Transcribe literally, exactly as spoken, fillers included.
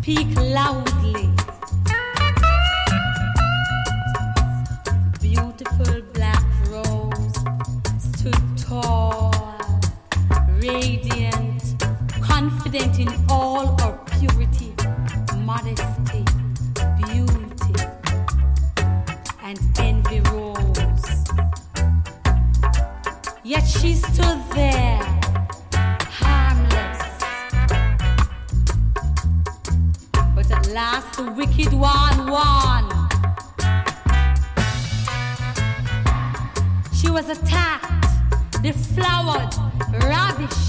speak loudly. Beautiful black rose stood tall, radiant, confident in all her purity, modesty, beauty, and envy rose. Yet she stood there, harmless. But at last the wicked one won. She was attacked, deflowered, ravished.